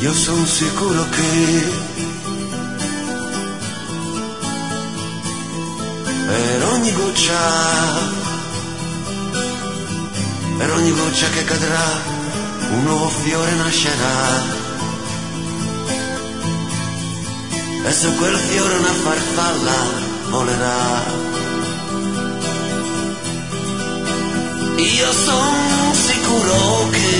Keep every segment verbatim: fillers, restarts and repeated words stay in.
io sono sicuro che per ogni goccia, per ogni goccia che cadrà, un nuovo fiore nascerà. E su quel fiore una farfalla volerà. Io son sicuro che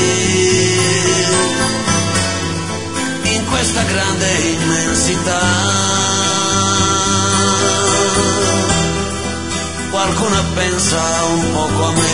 in questa grande immensità qualcuno pensa un poco a me